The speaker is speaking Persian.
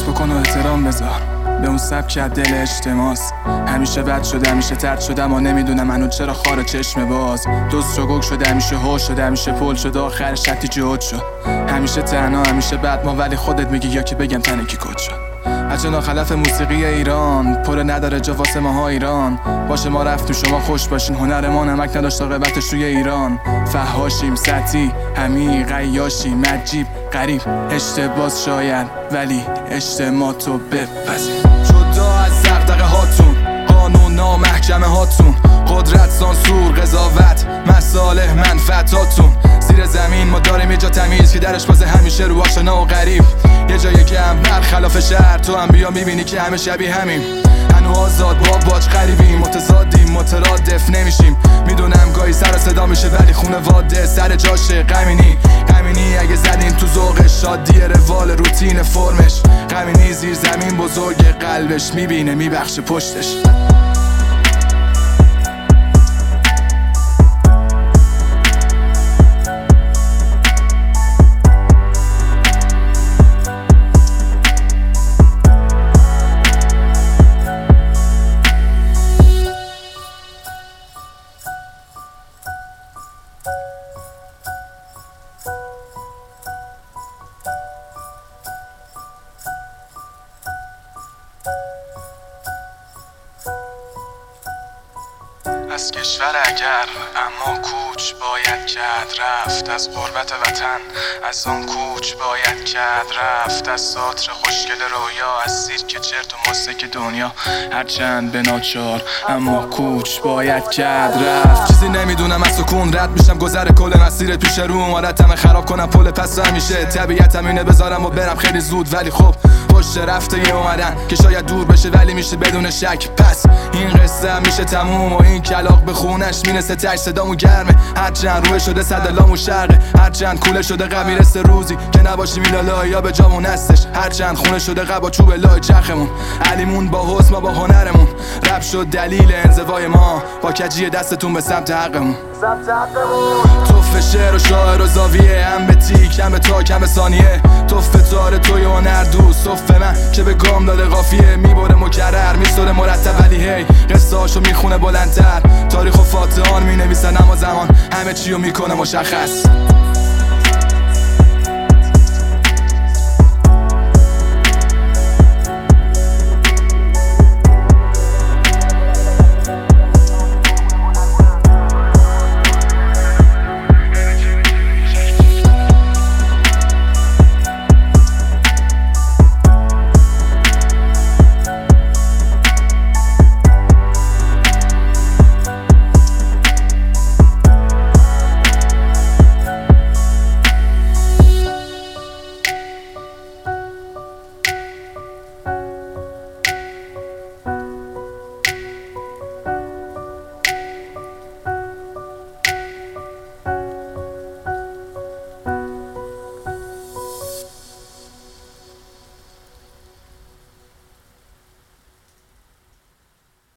رعایت بکن و احترام بذار به اون سبک از دل اجتماعست. همیشه بد شده، همیشه ترد شدم و نمیدونم هنوز چرا خار چشم باز. دوست رو گگ شده، همیشه هوش شده، همیشه پل شده، آخرش نتیجه هد شد. همیشه تنها، همیشه بد ما، ولی خودت میگی یا که بگم تنه کی کد شد. هرچه ناخلف موسیقی ایران پره نداره جا واسه ماها ایران. باشه ما رفتیم شما خوش باشین، هنر ما نمک نداشت عاقبتش توی ایران. فحاشیم، سطحی، عمیق، عیاشیم، عجیب، غریب، اشتباس شاید، ولی اجتماع تو بپذیر. جدا از دغدغه هاتون، قانون نامحکمه هاتون، قدرت، سانسور، قضاوت، مصالح، منفعتاتون. زیر زمین ما داریم یه جا تمیز که درش باز همیشه رو آشنا و غریب. یه جایی که هم برخلاف شهر، تو هم بیا میبینی که همه شبیه همیم. هنو آزاد باج غریبیم، متضادیم، مترادف نمیشیم. میدونم گاهی سر صدا میشه ولی خونواده سر جاشه. غمینی اگه زدین تو ذوقش، شادی روال روتین فرمش. غمینی زیر زمین بزرگ قلبش، میبینه میبخشه پشتش. از کشور اگر اما کوچ باید کرد رفت، از غربت وطن از آن کوچ باید کرد رفت. از ساتر خوشگل رویا، از سیرک چرت و موسیقی دنیا، هرچند به ناچار اما کوچ باید کرد رفت. چیزی نمیدونم از سکون رد میشم، گذر کل مسیر پیش روم. عادتم خراب کنم پل پس همیشه، طبیعتم اینه بذارم و برم خیلی زود. ولی خب پشت رفته یه اومدن که شاید دور بشه ولی میشه بدون شک. پس این قصه هم میشه تموم و این کلاغ به خونش میرسه تش. صدامو گرمه هرچند روی شده صدلامو شرقه، هرچند کوله شده غم میرسه روزی که نباشیم این لالا به جامون هستش. هرچند خونه شده قبا چوب لای چرخمون، علیمون با حسن ما با هنرمون. رپ شد دلیل انزوای ما، با کجی دستتون به سمت حقمون. توف شعر و شاعر و زاویه، هم به تیک هم به تاک هم به ثانیه. توف تار توی هنر دوست، توف من که به گام داده قافیه. میبره مکرر میسوره مرتب، ولی هی قصه هاشو میخونه بلندتر. تاریخ و فاتحان مینویسن اما زمان همه چیو میکنه مشخص.